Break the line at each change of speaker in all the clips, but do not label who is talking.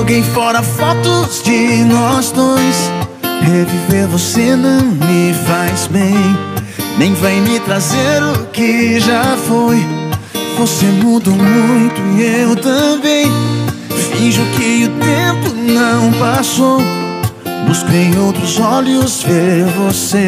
Joguei fora fotos de nós dois. Reviver você não me faz bem, nem vai me trazer o que já foi. Você mudou muito e eu também. Finjo que o tempo não passou. Busco em outros olhos ver você.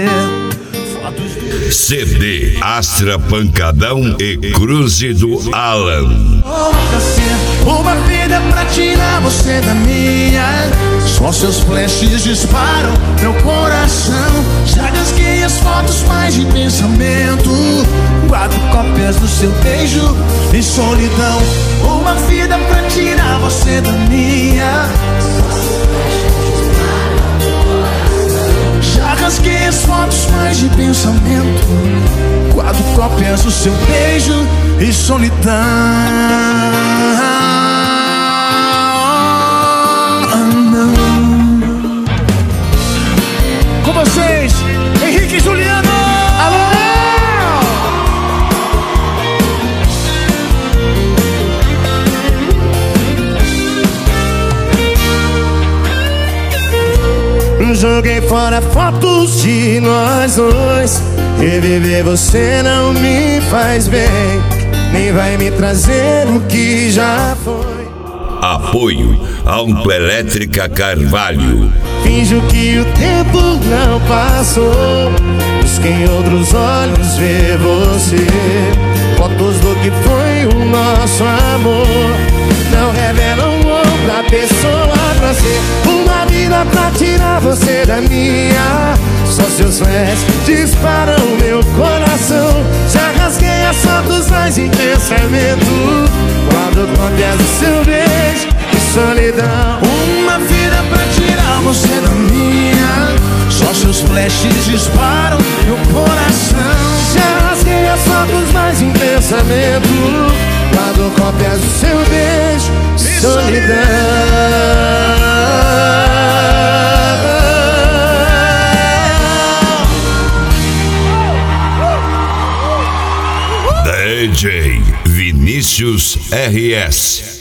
CD Astra Pancadão e Cruze do Alan.
Uma vida pra tirar você da minha. Só seus flashes disparam meu coração. Já rasguei as fotos mais de pensamento. Guardo cópias do seu beijo e solidão. Uma vida pra tirar você da minha. Já rasguei as fotos mais de pensamento. Guardo cópias do seu beijo e solidão. Com vocês, Henrique e Juliano. Alô! Joguei fora fotos de nós dois. Reviver você não me faz bem, nem vai me trazer o que já foi.
Apoio Autoelétrica Carvalho.
Finjo que o tempo não passou. Busquei em outros olhos ver você. Fotos do que foi o nosso amor não revelam outra pessoa pra ser. Uma vida pra tirar você da minha. Só seus flashes disparam meu coração. Já rasguei as fotos mais em pensamento. Guardo cópias do seu beijo e solidão. Uma vida pra tirar você da minha. Só seus flashes disparam meu coração. Já rasguei as fotos mais em pensamento. Guardo cópias do seu beijo e solidão.
DJ Vinícius RS.